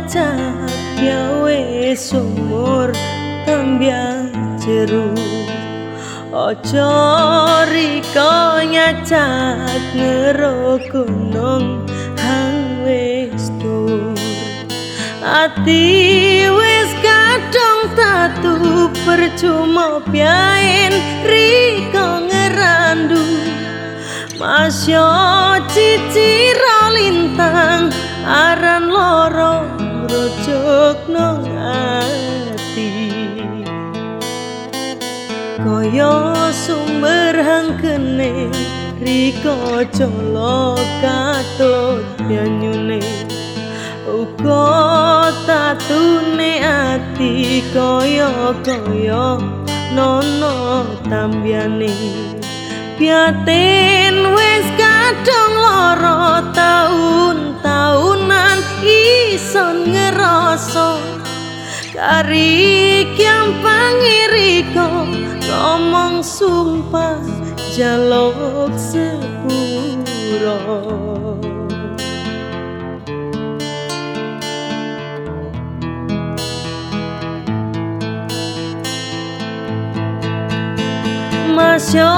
nyacak gawe sumur tambah jeru. Ojo riko nyacak ngero gunung hang wis tur. Ati wis kadung tatu percuma piain riko ngerandu. Masya cicira lintang aran loro ngrojok nang ati. Kaya sumber hangkene riko colok katut banyune. Uga tatune ati kaya-kaya nono tambyane. Piatin wis kadung loro taun-taunan ison ngerasa kari kyang pangiriko ngomong sumpah jaluk sepuro. Masya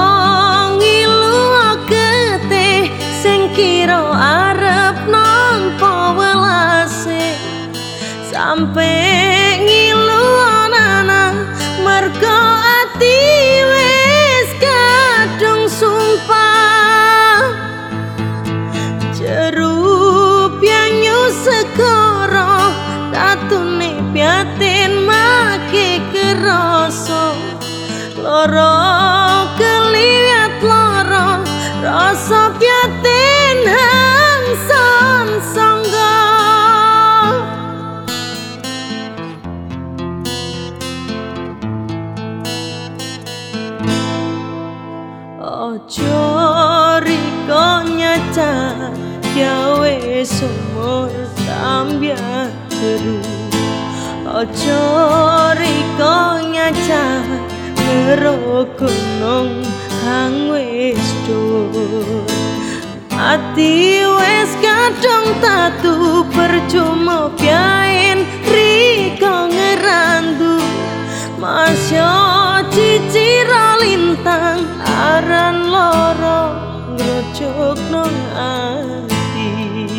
kira arep nampa welase sampe ngilu anana mergo ati wis kadung sumpah. Jeru pianyu segara tatune piatin make kerasa loro keliwat loro rasa piatin hang son sangga. Ojo riko nyacak gawe sumur tambah jeru. Ojo riko nyacak ngero gunung hang wis dur. Ati wis kadung tatu percuma piain riko ngerandu. Masya cicira lintang aran loro ngrojok nang ati.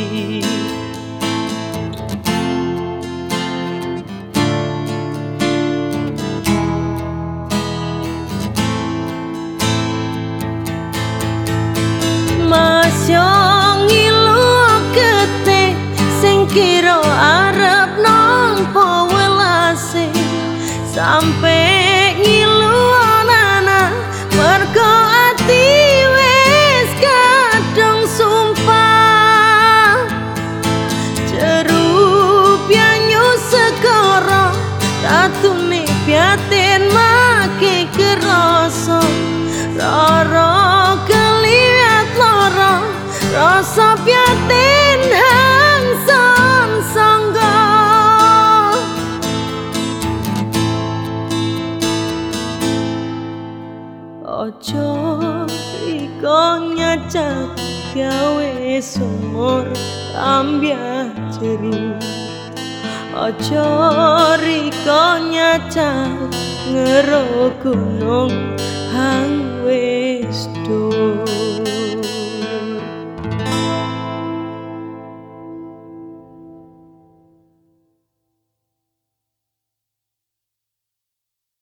Masya ngilu kete sing kira arep nampa welase sampe ngilu anana mergo ati wis kadung sumpah. Jeru pianyu segara tatune piatin make kerasa rara rasa piatin hang son sangga. Ojo riko nyacak gawe sumur tambah jeru. Ojo riko nyacak ngero gunung hang wis dur.